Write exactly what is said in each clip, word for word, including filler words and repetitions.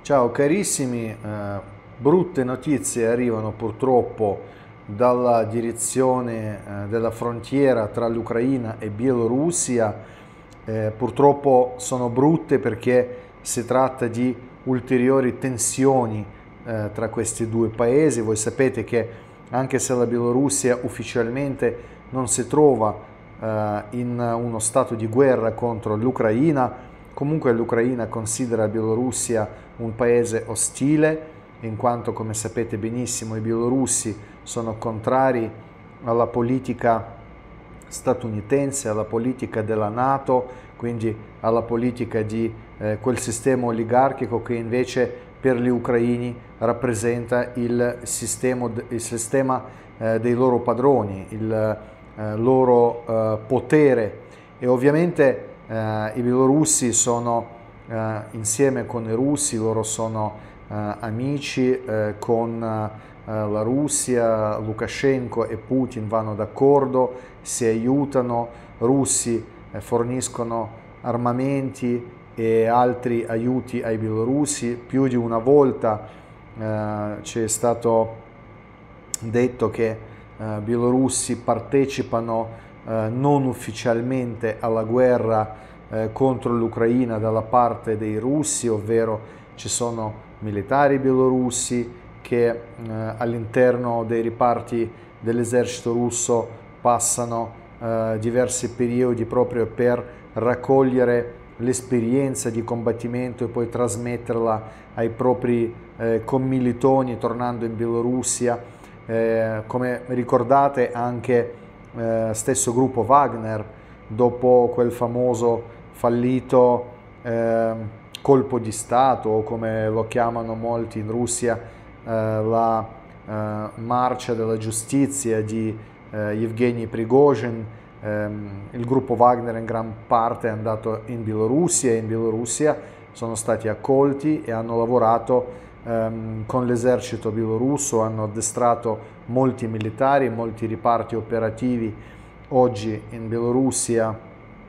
Ciao carissimi, eh, brutte notizie arrivano purtroppo dalla direzione eh, della frontiera tra l'Ucraina e Bielorussia. Eh, purtroppo sono brutte perché si tratta di ulteriori tensioni eh, tra questi due paesi. Voi sapete che anche se la Bielorussia ufficialmente non si trova eh, in uno stato di guerra contro l'Ucraina, comunque l'Ucraina considera la Bielorussia un paese ostile, in quanto, come sapete benissimo, i bielorussi sono contrari alla politica statunitense, alla politica della NATO, quindi alla politica di eh, quel sistema oligarchico che invece per gli ucraini rappresenta il sistema, il sistema eh, dei loro padroni, il eh, loro eh, potere. E ovviamente eh, i bielorussi sono eh, insieme con i russi, loro sono eh, amici eh, con eh, la Russia. Lukashenko e Putin vanno d'accordo, si aiutano, russi eh, forniscono armamenti e altri aiuti ai bielorussi. Più di una volta eh, c'è stato detto che eh, bielorussi partecipano eh, non ufficialmente alla guerra eh, contro l'Ucraina dalla parte dei russi, ovvero ci sono militari bielorussi che eh, all'interno dei riparti dell'esercito russo passano eh, diversi periodi proprio per raccogliere l'esperienza di combattimento e poi trasmetterla ai propri eh, commilitoni tornando in Bielorussia. Eh, come ricordate, anche eh, stesso gruppo Wagner, dopo quel famoso fallito eh, colpo di Stato, o come lo chiamano molti in Russia, eh, la eh, marcia della giustizia di eh, Yevgeny Prigozhin, ehm, il gruppo Wagner in gran parte è andato in Bielorussia e in Bielorussia sono stati accolti e hanno lavorato ehm, con l'esercito bielorusso, hanno addestrato molti militari, molti riparti operativi oggi in Bielorussia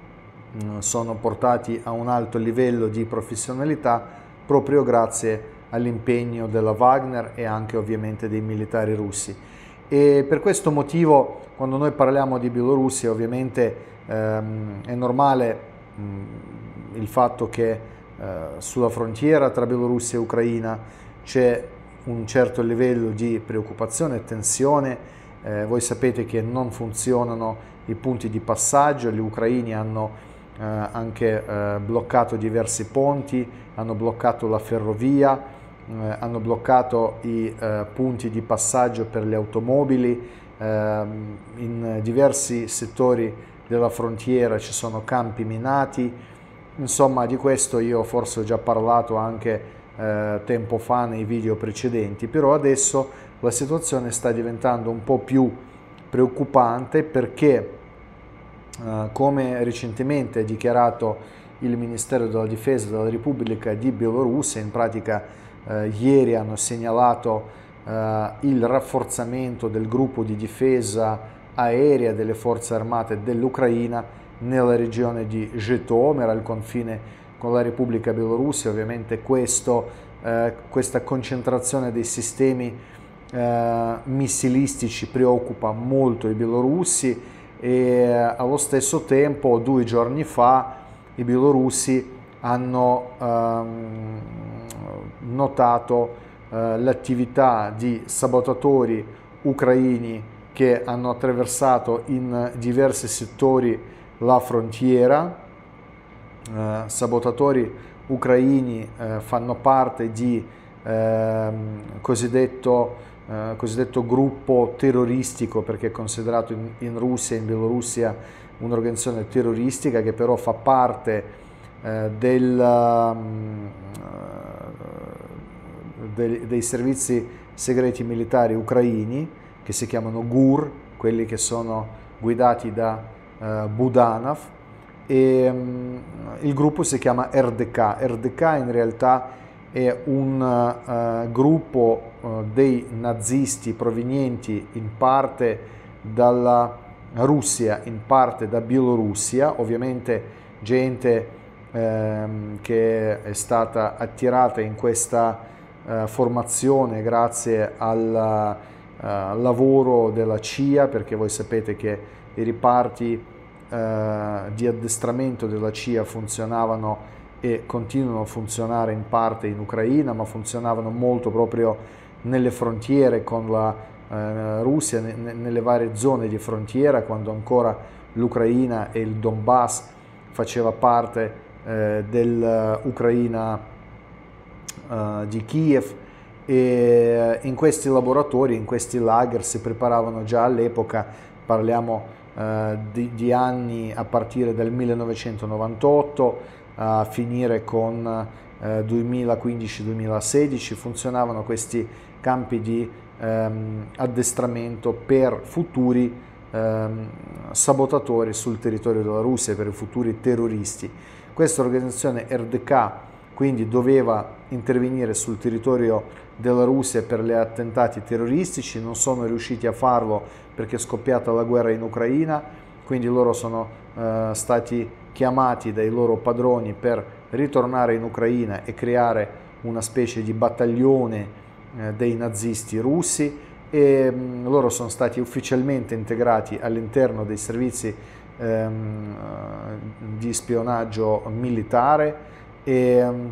sono portati a un alto livello di professionalità proprio grazie all'impegno della Wagner e anche ovviamente dei militari russi. E per questo motivo, quando noi parliamo di Bielorussia, ovviamente ehm, è normale mh, il fatto che eh, sulla frontiera tra Bielorussia e Ucraina c'è un certo livello di preoccupazione e tensione. Eh, voi sapete che non funzionano i punti di passaggio, gli ucraini hanno Eh, anche eh, bloccato diversi ponti, hanno bloccato la ferrovia, eh, hanno bloccato i eh, punti di passaggio per le automobili. Eh, in diversi settori della frontiera ci sono campi minati. Insomma, di questo io forse ho già parlato anche eh, tempo fa nei video precedenti, però adesso la situazione sta diventando un po' più preoccupante perché Uh, come recentemente ha dichiarato il Ministero della Difesa della Repubblica di Bielorussia, in pratica uh, ieri hanno segnalato uh, il rafforzamento del gruppo di difesa aerea delle forze armate dell'Ucraina nella regione di Žytomyr, al confine con la Repubblica Bielorussia. Ovviamente questo, uh, questa concentrazione dei sistemi uh, missilistici preoccupa molto i bielorussi. E allo stesso tempo, due giorni fa, i bielorussi hanno ehm, notato eh, l'attività di sabotatori ucraini che hanno attraversato in diversi settori la frontiera. Eh, sabotatori ucraini eh, fanno parte di eh, cosiddetto Uh, cosiddetto gruppo terroristico, perché è considerato in, in Russia e in Bielorussia un'organizzazione terroristica che però fa parte uh, del, um, uh, dei, dei servizi segreti militari ucraini, che si chiamano GUR, quelli che sono guidati da uh, Budanov, e um, il gruppo si chiama R D K. R D K in realtà è un uh, gruppo uh, dei nazisti provenienti in parte dalla Russia, in parte da Bielorussia, ovviamente gente ehm, che è stata attirata in questa eh, formazione grazie al eh, lavoro della C I A, perché voi sapete che i riparti eh, di addestramento della C I A funzionavano e continuano a funzionare in parte in Ucraina, ma funzionavano molto proprio nelle frontiere con la eh, Russia, ne, nelle varie zone di frontiera, quando ancora l'Ucraina e il Donbass faceva parte eh, dell'Ucraina eh, di Kiev, e in questi laboratori, in questi lager si preparavano già all'epoca, parliamo eh, di, di anni a partire dal millenovecentonovantotto a finire con eh, duemilaquindici duemilasedici, funzionavano questi campi di ehm, addestramento per futuri ehm, sabotatori sul territorio della Russia, per i futuri terroristi. Questa organizzazione R D K quindi doveva intervenire sul territorio della Russia per gli attentati terroristici, non sono riusciti a farlo perché è scoppiata la guerra in Ucraina, quindi loro sono eh, stati chiamati dai loro padroni per ritornare in Ucraina e creare una specie di battaglione eh, dei nazisti russi, e mh, loro sono stati ufficialmente integrati all'interno dei servizi ehm, di spionaggio militare, e um,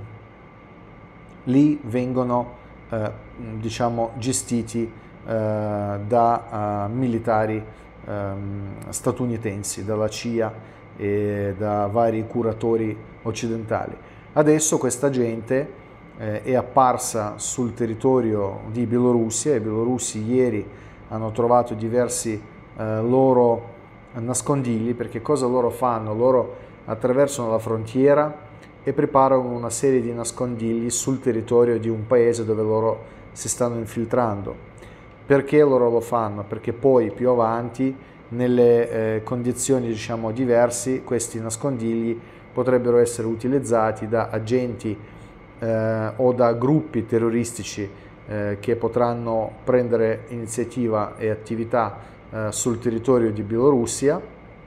lì vengono eh, diciamo gestiti eh, da uh, militari ehm, statunitensi, dalla C I A e da vari curatori occidentali. Adesso questa gente eh, è apparsa sul territorio di Bielorussia. I bielorussi ieri hanno trovato diversi eh, loro nascondigli, perché cosa loro fanno? Loro attraversano la frontiera e preparano una serie di nascondigli sul territorio di un paese dove loro si stanno infiltrando. Perché loro lo fanno? Perché poi più avanti, nelle eh, condizioni diciamo diverse, questi nascondigli potrebbero essere utilizzati da agenti eh, o da gruppi terroristici eh, che potranno prendere iniziativa e attività eh, sul territorio di Bielorussia.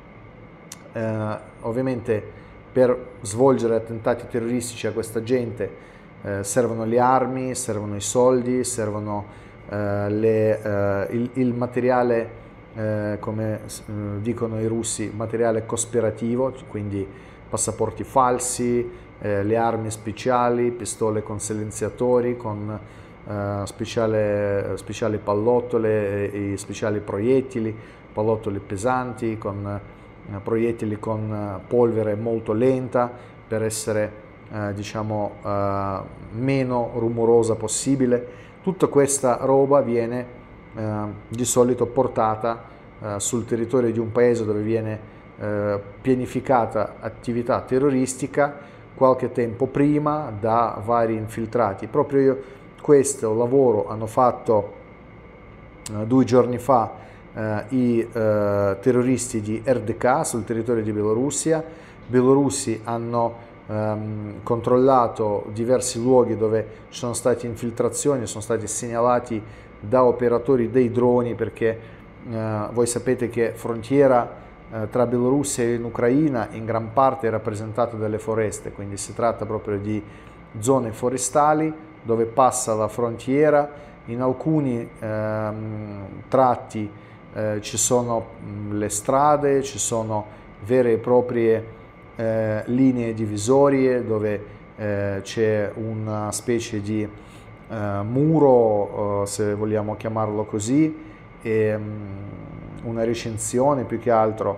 Eh, ovviamente per svolgere attentati terroristici a questa gente eh, servono le armi, servono i soldi, servono eh, le, eh, il, il materiale, eh, come eh, dicono i russi, materiale cospirativo, quindi passaporti falsi, eh, le armi speciali, pistole con silenziatori, con eh, speciale, speciali pallottole, e, e speciali proiettili, pallottoli pesanti, con proiettili con polvere molto lenta per essere eh, diciamo eh, meno rumorosa possibile. Tutta questa roba viene eh, di solito portata eh, sul territorio di un paese dove viene eh, pianificata attività terroristica qualche tempo prima da vari infiltrati. Proprio questo lavoro hanno fatto eh, due giorni fa Uh, i uh, terroristi di R D K sul territorio di Bielorussia. I bielorussi hanno um, controllato diversi luoghi dove ci sono state infiltrazioni, sono stati segnalati da operatori dei droni, perché uh, voi sapete che frontiera uh, tra Bielorussia e Ucraina in gran parte è rappresentata dalle foreste, quindi si tratta proprio di zone forestali dove passa la frontiera. In alcuni um, tratti Eh, ci sono mh, le strade, ci sono vere e proprie eh, linee divisorie dove eh, c'è una specie di eh, muro, eh, se vogliamo chiamarlo così, e, mh, una recinzione più che altro,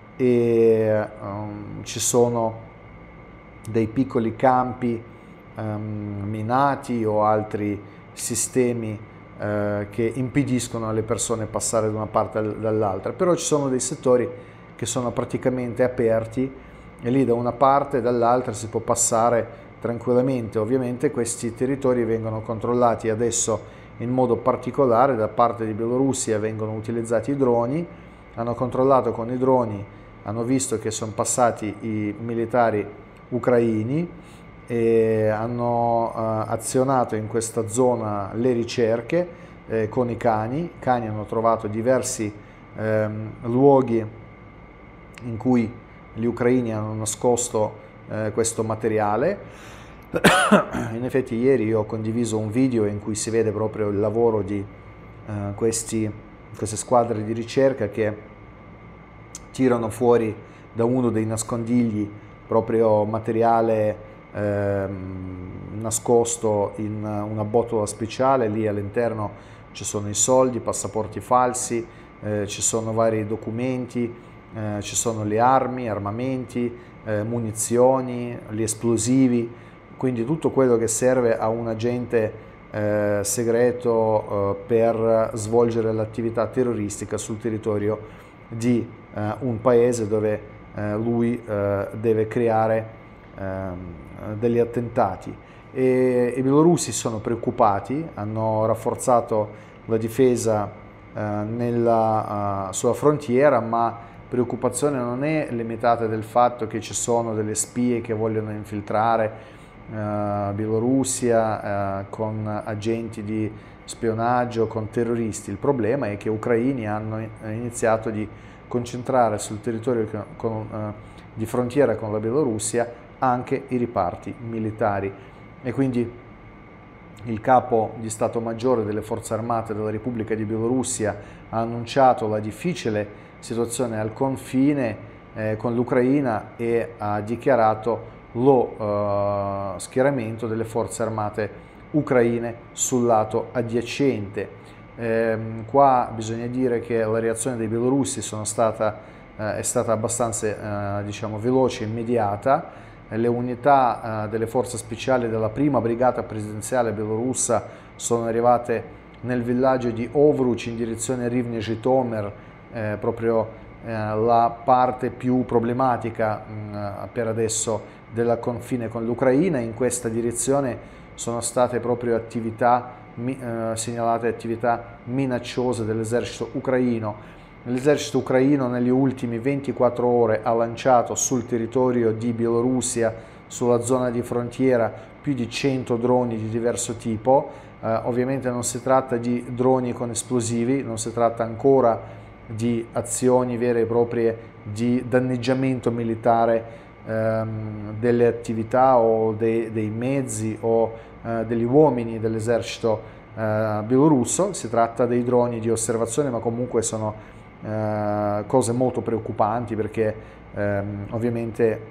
e um, ci sono dei piccoli campi um, minati o altri sistemi che impediscono alle persone passare da una parte dall'altra. Però ci sono dei settori che sono praticamente aperti e lì da una parte e dall'altra si può passare tranquillamente. Ovviamente questi territori vengono controllati adesso in modo particolare da parte di Bielorussia, vengono utilizzati i droni, hanno controllato con i droni, hanno visto che sono passati i militari ucraini e hanno uh, azionato in questa zona le ricerche eh, con i cani. I cani hanno trovato diversi ehm, luoghi in cui gli ucraini hanno nascosto eh, questo materiale. In effetti ieri io ho condiviso un video in cui si vede proprio il lavoro di eh, questi, queste squadre di ricerca che tirano fuori da uno dei nascondigli proprio materiale eh, nascosto in una botola speciale. Lì all'interno ci sono i soldi, i passaporti falsi, eh, ci sono vari documenti, eh, ci sono le armi, armamenti, eh, munizioni, gli esplosivi. Quindi tutto quello che serve a un agente eh, segreto eh, per svolgere l'attività terroristica sul territorio di eh, un paese dove eh, lui eh, deve creare eh, degli attentati. E i bielorussi sono preoccupati, hanno rafforzato la difesa eh, nella, uh, sulla frontiera, ma preoccupazione non è limitata del fatto che ci sono delle spie che vogliono infiltrare Uh, Bielorussia uh, con agenti di spionaggio, con terroristi. Il problema è che gli ucraini hanno iniziato di concentrare sul territorio con, uh, di frontiera con la Bielorussia anche i riparti militari, e quindi il capo di Stato Maggiore delle Forze Armate della Repubblica di Bielorussia ha annunciato la difficile situazione al confine eh, con l'Ucraina e ha dichiarato lo uh, schieramento delle forze armate ucraine sul lato adiacente. Ehm, qua bisogna dire che la reazione dei bielorussi sono stata, uh, è stata abbastanza uh, diciamo, veloce e immediata. Le unità uh, delle forze speciali della prima brigata presidenziale bielorussa sono arrivate nel villaggio di Ovruch in direzione Rivne-Žitomer, eh, proprio eh, la parte più problematica mh, per adesso del confine con l'Ucraina. In questa direzione sono state proprio attività, eh, segnalate attività minacciose dell'esercito ucraino. L'esercito ucraino negli ultimi ventiquattro ore ha lanciato sul territorio di Bielorussia, sulla zona di frontiera, più di cento droni di diverso tipo. Eh, ovviamente non si tratta di droni con esplosivi, non si tratta ancora di azioni vere e proprie di danneggiamento militare delle attività o dei, dei mezzi o uh, degli uomini dell'esercito uh, bielorusso. Si tratta dei droni di osservazione, ma comunque sono uh, cose molto preoccupanti, perché um, ovviamente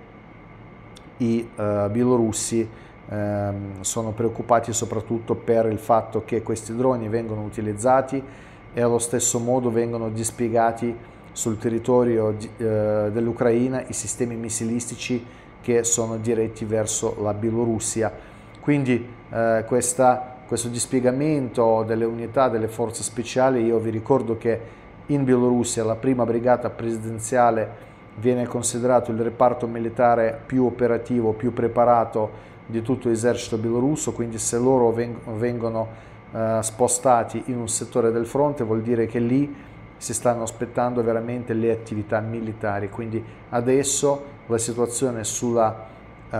i uh, bielorussi um, sono preoccupati soprattutto per il fatto che questi droni vengono utilizzati e allo stesso modo vengono dispiegati sul territorio eh, dell'Ucraina i sistemi missilistici che sono diretti verso la Bielorussia. Quindi eh, questa, questo dispiegamento delle unità delle forze speciali, io vi ricordo che in Bielorussia la prima brigata presidenziale viene considerato il reparto militare più operativo, più preparato di tutto l'esercito bielorusso, quindi se loro veng vengono eh, spostati in un settore del fronte vuol dire che lì si stanno aspettando veramente le attività militari. Quindi adesso la situazione sulla uh,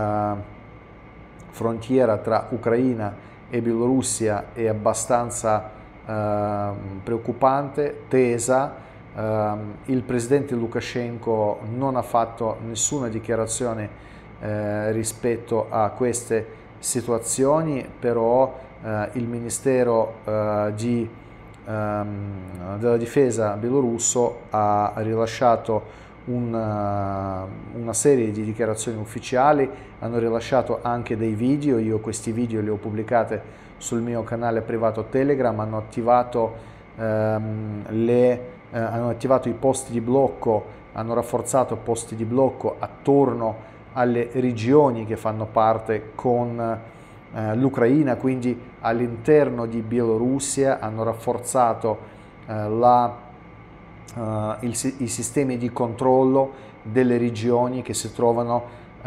frontiera tra Ucraina e Bielorussia è abbastanza uh, preoccupante, tesa. Uh, il presidente Lukashenko non ha fatto nessuna dichiarazione uh, rispetto a queste situazioni, però uh, il Ministero uh, di della difesa bielorusso ha rilasciato una, una serie di dichiarazioni ufficiali, hanno rilasciato anche dei video. Io questi video li ho pubblicati sul mio canale privato Telegram. Hanno attivato, ehm, le, eh, hanno attivato i posti di blocco, hanno rafforzato posti di blocco attorno alle regioni che fanno parte con Uh, l'Ucraina, quindi all'interno di Bielorussia hanno rafforzato uh, la, uh, il, i sistemi di controllo delle regioni che si trovano uh,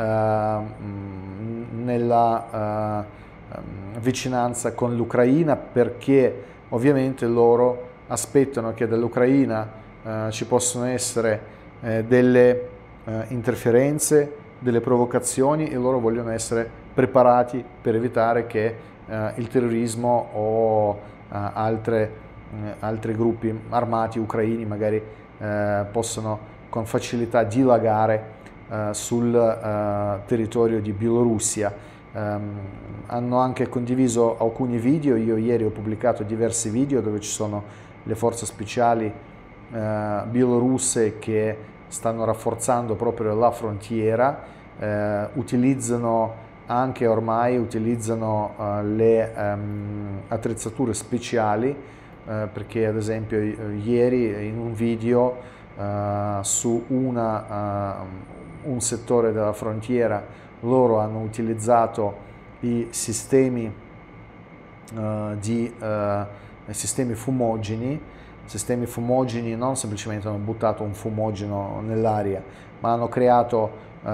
nella uh, vicinanza con l'Ucraina, perché ovviamente loro aspettano che dall'Ucraina uh, ci possono essere uh, delle uh, interferenze, delle provocazioni, e loro vogliono essere preparati per evitare che eh, il terrorismo o eh, altre, eh, altri gruppi armati ucraini magari eh, possano con facilità dilagare eh, sul eh, territorio di Bielorussia. Um, hanno anche condiviso alcuni video. Io ieri ho pubblicato diversi video dove ci sono le forze speciali uh, bielorusse che stanno rafforzando proprio la frontiera, uh, utilizzano anche ormai utilizzano uh, le um, attrezzature speciali, uh, perché ad esempio ieri in un video uh, su una, uh, un settore della frontiera loro hanno utilizzato i sistemi, uh, di, uh, i sistemi fumogeni, sistemi fumogeni non semplicemente hanno buttato un fumogeno nell'aria, ma hanno creato uh,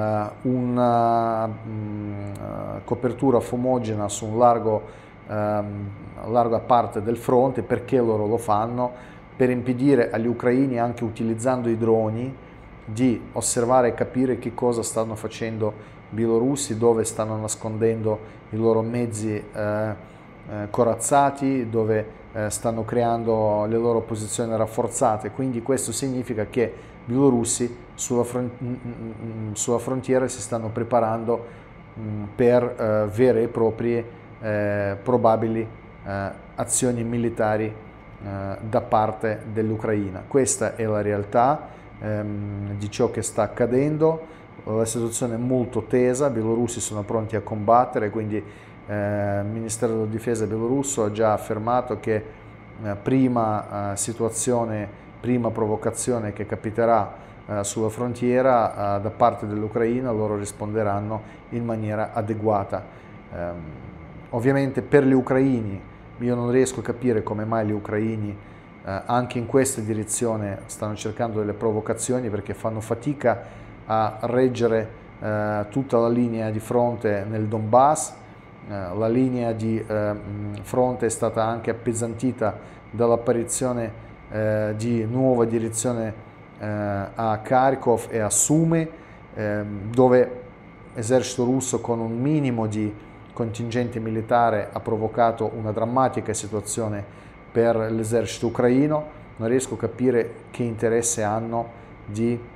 una um, uh, copertura fumogena su un largo, um, larga parte del fronte. Perché loro lo fanno? Per impedire agli ucraini, anche utilizzando i droni, di osservare e capire che cosa stanno facendo bielorussi, dove stanno nascondendo i loro mezzi eh, eh, corazzati, dove eh, stanno creando le loro posizioni rafforzate. Quindi questo significa che i bielorussi sulla, front sulla frontiera si stanno preparando mh, per eh, vere e proprie eh, probabili eh, azioni militari eh, da parte dell'Ucraina. Questa è la realtà ehm, di ciò che sta accadendo. La situazione è molto tesa, i bielorussi sono pronti a combattere, quindi eh, il Ministero della Difesa bielorusso ha già affermato che eh, prima eh, situazione, prima provocazione che capiterà eh, sulla frontiera eh, da parte dell'Ucraina, loro risponderanno in maniera adeguata. Eh, ovviamente per gli ucraini, io non riesco a capire come mai gli ucraini eh, anche in questa direzione stanno cercando delle provocazioni, perché fanno fatica a reggere eh, tutta la linea di fronte nel Donbass. Eh, la linea di eh, fronte è stata anche appesantita dall'apparizione eh, di nuova direzione eh, a Kharkov e a Sumy, eh, dove l'esercito russo con un minimo di contingente militare ha provocato una drammatica situazione per l'esercito ucraino. Non riesco a capire che interesse hanno di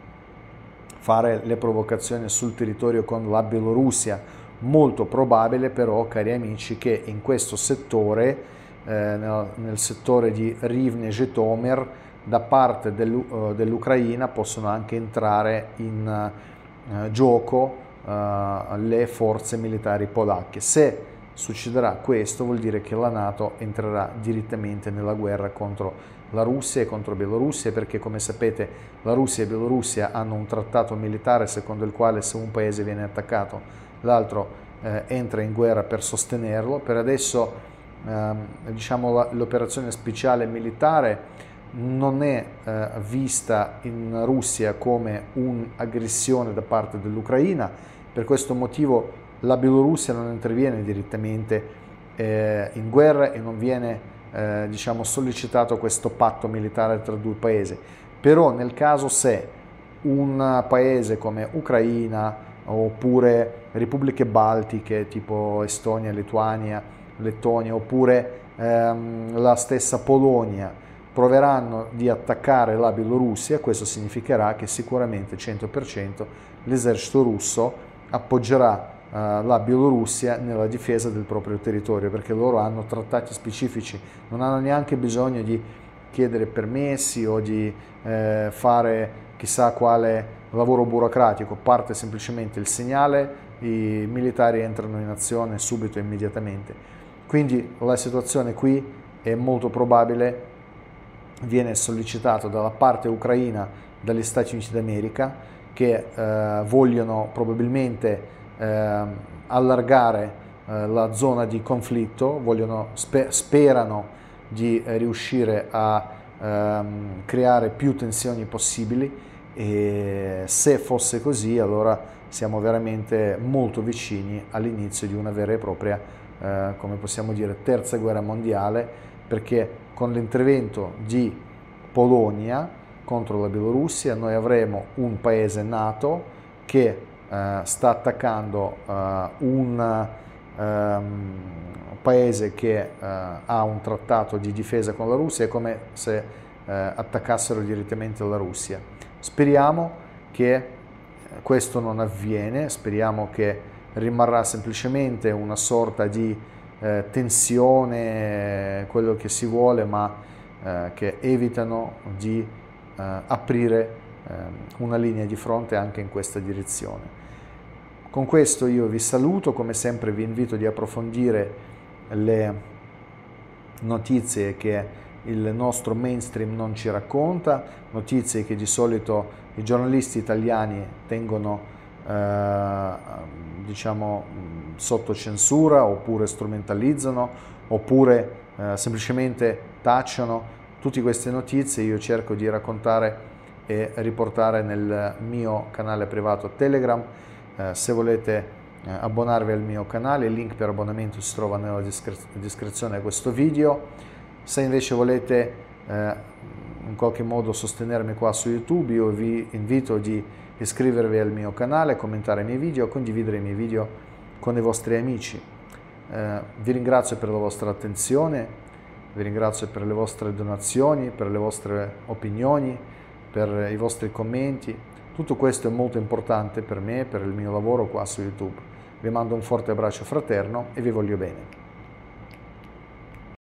fare le provocazioni sul territorio con la Bielorussia. Molto probabile però, cari amici, che in questo settore, eh, nel, nel settore di Rivne e Zhytomyr, da parte dell'Ucraina possono anche entrare in uh, gioco uh, le forze militari polacche. Se succederà questo, vuol dire che la NATO entrerà direttamente nella guerra contro la Russia e contro Bielorussia, perché come sapete la Russia e Bielorussia hanno un trattato militare secondo il quale se un paese viene attaccato l'altro eh, entra in guerra per sostenerlo. Per adesso ehm, diciamo, l'operazione speciale militare non è eh, vista in Russia come un'aggressione da parte dell'Ucraina. Per questo motivo la Bielorussia non interviene direttamente eh, in guerra e non viene Eh, diciamo sollecitato questo patto militare tra due paesi. Però nel caso se un paese come Ucraina oppure repubbliche baltiche tipo Estonia, Lituania, Lettonia oppure ehm, la stessa Polonia proveranno di attaccare la Bielorussia, questo significherà che sicuramente cento per cento l'esercito russo appoggerà la Bielorussia nella difesa del proprio territorio, perché loro hanno trattati specifici, non hanno neanche bisogno di chiedere permessi o di eh, fare chissà quale lavoro burocratico. Parte semplicemente il segnale, i militari entrano in azione subito e immediatamente. Quindi la situazione qui è molto probabile viene sollecitato dalla parte ucraina, dagli Stati Uniti d'America, che eh, vogliono probabilmente Eh, allargare eh, la zona di conflitto, vogliono, spe sperano di eh, riuscire a ehm, creare più tensioni possibili, e se fosse così allora siamo veramente molto vicini all'inizio di una vera e propria, eh, come possiamo dire, terza guerra mondiale, perché con l'intervento di Polonia contro la Bielorussia noi avremo un paese NATO che Uh, sta attaccando uh, un um, paese che uh, ha un trattato di difesa con la Russia. È come se uh, attaccassero direttamente la Russia. Speriamo che questo non avviene, speriamo che rimarrà semplicemente una sorta di eh, tensione, quello che si vuole, ma eh, che evitano di eh, aprire eh, una linea di fronte anche in questa direzione. Con questo io vi saluto, come sempre vi invito di approfondire le notizie che il nostro mainstream non ci racconta, notizie che di solito i giornalisti italiani tengono eh, diciamo sotto censura, oppure strumentalizzano, oppure eh, semplicemente tacciano. Tutte queste notizie io cerco di raccontare e riportare nel mio canale privato Telegram. Eh, se volete eh, abbonarvi al mio canale, il link per abbonamento si trova nella descri- descrizione di questo video. Se invece volete eh, in qualche modo sostenermi qua su YouTube, io vi invito di iscrivervi al mio canale, commentare i miei video, condividere i miei video con i vostri amici. Eh, vi ringrazio per la vostra attenzione, vi ringrazio per le vostre donazioni, per le vostre opinioni, per i vostri commenti. Tutto questo è molto importante per me, per il mio lavoro qua su YouTube. Vi mando un forte abbraccio fraterno e vi voglio bene.